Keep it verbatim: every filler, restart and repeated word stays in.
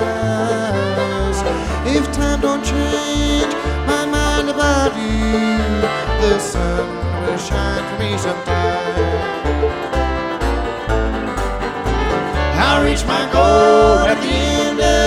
rise. If time don't change my mind about you, the sun will shine for me sometime. I'll reach my goal